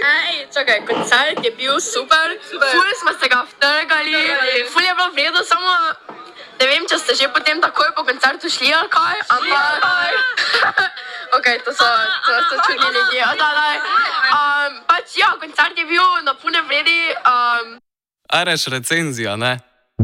Čakaj, koncert je bil super. Ful smo se ga vtrgali, ful je bilo v redu, samo ne vem, če ste že potem takoj po koncertu šli ali kaj, ampak... Okej, to so čudni ljudje. Pač ja, koncert je bil na pune vredi. Areš recenzija, ne?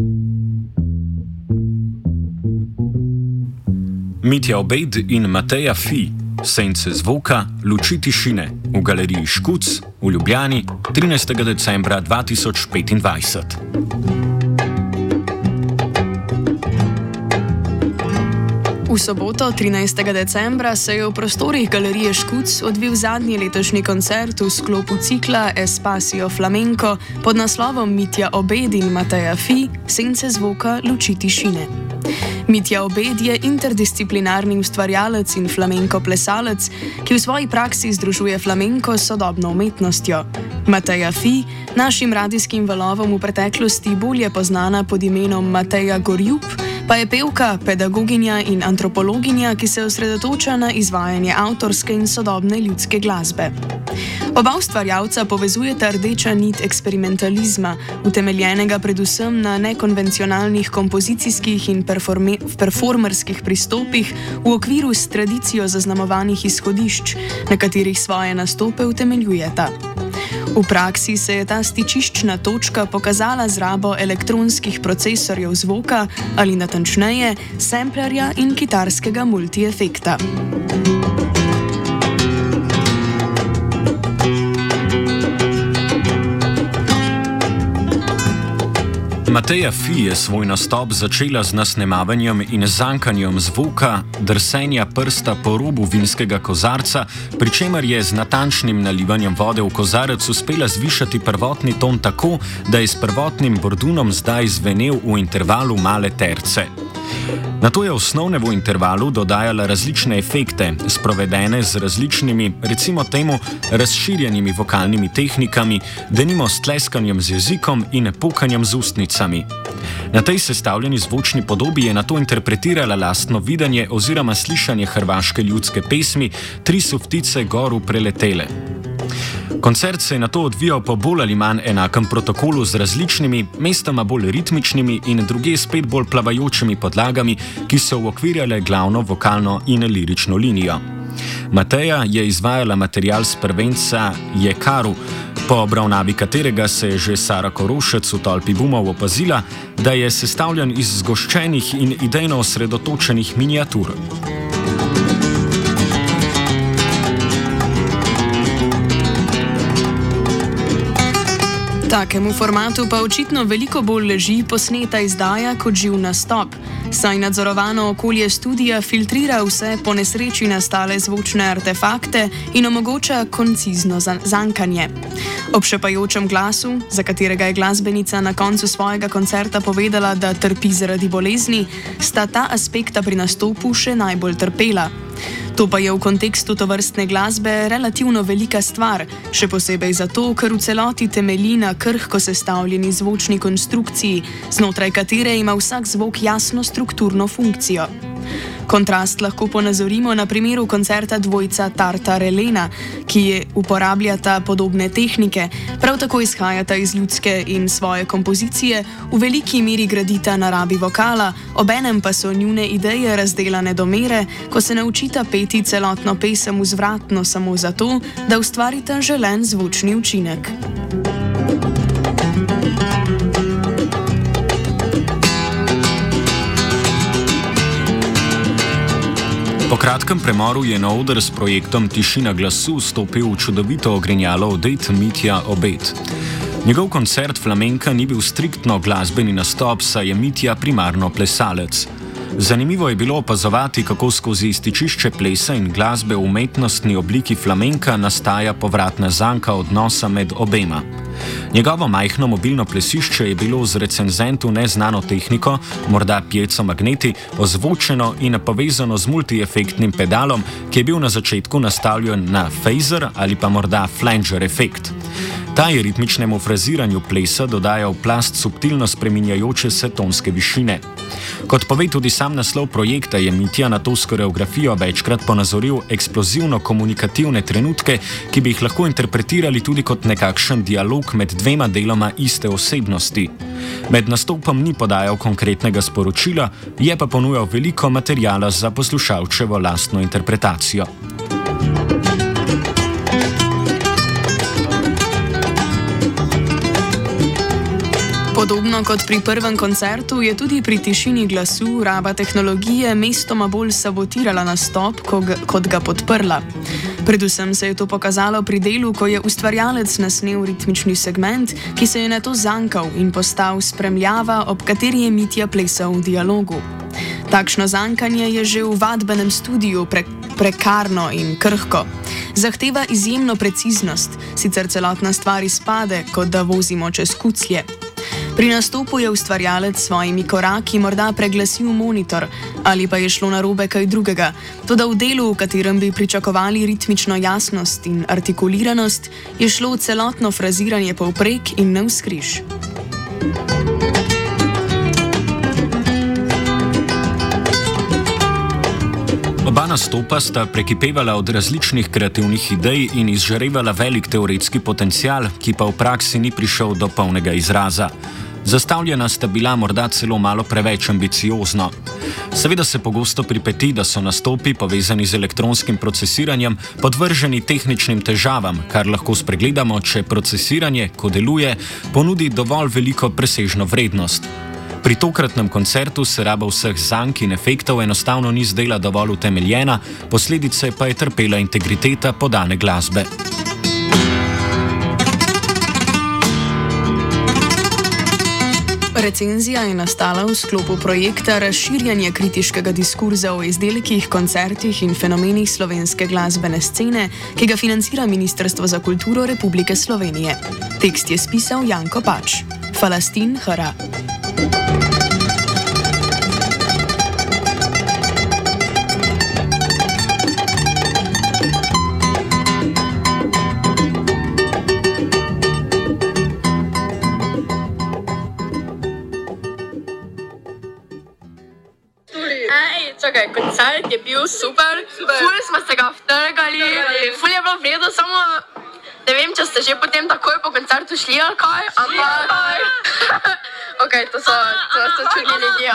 Mitja Obed in Mateja Fi, Sence zvoka, luči tišine, v galeriji Škuc v Ljubljani 13. decembra 2025. V soboto, 13. decembra, se je v prostorih galerije Škuc odvil zadnji letošnji koncert v sklopu cikla Espacio Flamenco pod naslovom Mitja Obed in Mateja Fi, Sence zvoka, luči tišine. Mitja Obed je interdisciplinarni ustvarjalec in flamenko plesalec, ki v svoji praksi združuje flamenko s sodobno umetnostjo. Mateja Fi, našim radijskim valovom v preteklosti bolje poznana pod imenom Mateja Gorjup, pa je pevka, pedagoginja in antropologinja, ki se osredotoča na izvajanje avtorske in sodobne ljudske glasbe. Oba ustvarjalca povezujeta rdeča nit eksperimentalizma, utemeljenega predvsem na nekonvencionalnih kompozicijskih in performerskih pristopih v okviru s tradicijo zaznamovanih izhodišč, na katerih svoje nastope utemeljujeta. V praksi se je ta stičiščna točka pokazala z rabo elektronskih procesorjev zvoka ali natančneje semplerja in kitarskega multiefekta. Mateja Fi je svoj nastop začela z nasnemavanjem in zankanjem zvoka, drsenja prsta po robu vinskega kozarca, pri čemer je z natančnim nalivanjem vode v kozarec uspela zvišati prvotni ton tako, da je s prvotnim bordunom zdaj zvenel v intervalu male terce. Nato je osnovne v intervalu dodajala različne efekte, sprovedene z različnimi, recimo temu, razširjenimi vokalnimi tehnikami, denimo s tleskanjem z jezikom in pokanjem z ustnicami. Na tej sestavljeni zvočni podobi je nato interpretirala lastno videnje oziroma slišanje hrvaške ljudske pesmi Tri su ptice goru preletele. Koncert se je nato odvijal po bolj ali manj enakem protokolu z različnimi, mestoma bolj ritmičnimi in druge spet bolj plavajočimi podlagami, ki so uokvirjale glavno vokalno in lirično linijo. Mateja je izvajala material s prvenca Jekaru, po obravnavi katerega se je že Sara Korošec v Tolpi Bumov opazila, da je sestavljen iz zgoščenih in idejno osredotočenih miniatur. Takemu formatu pa očitno veliko bolj leži posneta izdaja kot živ nastop, saj nadzorovano okolje studia filtrira vse po nesreči nastale zvočne artefakte in omogoča koncizno zankanje. Ob šepajočem glasu, za katerega je glasbenica na koncu svojega koncerta povedala, da trpi zaradi bolezni, sta ta aspekta pri nastopu še najbolj trpela. To pa je v kontekstu tovrstne glasbe relativno velika stvar, še posebej zato, ker v celoti temelji na krhko sestavljeni zvočni konstrukciji, znotraj katere ima vsak zvok jasno strukturno funkcijo. Kontrast lahko ponazorimo na primeru koncerta dvojca Tartar Elena, ki je uporabljata podobne tehnike, prav tako izhajata iz ljudske in svoje kompozicije, v veliki meri gradita na rabi vokala, obenem pa so njune ideje razdelane do mere, ko se naučita peti celotno pesem vzvratno samo zato, da ustvarita želen zvočni učinek. Po kratkem premoru je na oder s projektom Tišina glasu stopil v čudovito ogrinjalo odet Mitja Obed. Njegov koncert flamenka ni bil striktno glasbeni nastop, saj je Mitja primarno plesalec. Zanimivo je bilo opazovati, kako skozi stičišče plesa in glasbe v umetnostni obliki flamenka nastaja povratna zanka odnosa med obema. Njegovo majhno mobilno plesišče je bilo z recenzentu neznano tehniko, morda piezo magneti, ozvočeno in povezano z multiefektnim pedalom, ki je bil na začetku nastavljen na phaser ali pa morda flanger efekt. Ta je ritmičnemu fraziranju plesa dodajal plast subtilno spreminjajoče se tonske višine. Kot pove tudi sam naslov projekta, je Mitja na to s koreografijo večkrat ponazoril eksplozivno komunikativne trenutke, ki bi jih lahko interpretirali tudi kot nekakšen dialog med dvema deloma iste osebnosti. Med nastopom ni podajal konkretnega sporočila, je pa ponujal veliko materijala za poslušalčevo lastno interpretacijo. Podobno kot pri prvem koncertu je tudi pri tišini glasu raba tehnologije mestoma bolj sabotirala nastop, kot ga podprla. Predvsem se je to pokazalo pri delu, ko je ustvarjalec nasnel ritmični segment, ki se je nato zankal in postal spremljava, ob kateri je Mitja plesal v dialogu. Takšno zankanje je že v vadbenem studiu prekarno in krhko. Zahteva izjemno preciznost, sicer celotna stvar izpade, kot da vozimo čez kuclje. Pri nastopu je ustvarjalec s svojimi koraki morda preglasil monitor ali pa je šlo narobe kaj drugega, toda v delu, v katerem bi pričakovali ritmično jasnost in artikuliranost, je šlo celotno fraziranje povprek in navzkriž. Oba nastopa sta prekipevala od različnih kreativnih idej in izžarevala velik teoretski potencial, ki pa v praksi ni prišel do polnega izraza. Zastavljena sta bila morda celo malo preveč ambiciozno. Seveda se pogosto pripeti, da so nastopi, povezani z elektronskim procesiranjem, podvrženi tehničnim težavam, kar lahko spregledamo, če procesiranje, ko deluje, ponudi dovolj veliko presežno vrednost. Pri tokratnem koncertu se raba vseh zank in efektov enostavno ni zdela dovolj utemeljena, posledice pa je trpela integriteta podane glasbe. Recenzija je nastala v sklopu projekta Razširjanje kritiškega diskurza o izdelkih, koncertih in fenomenih slovenske glasbene scene, ki ga financira Ministrstvo za kulturo Republike Slovenije. Tekst je spisal Janko Pač. Falastin Hara. Čakaj, koncert je bil super. Ful smo se ga vtrgali, ful je bilo v redu, samo ne vem, če ste že potem takoj po koncertu šli ali kaj, ampak ok, to so čudni ljudje.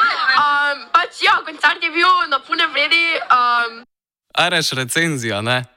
Pač ja, koncert je bil na pune vredi. Areš recenzija, ne?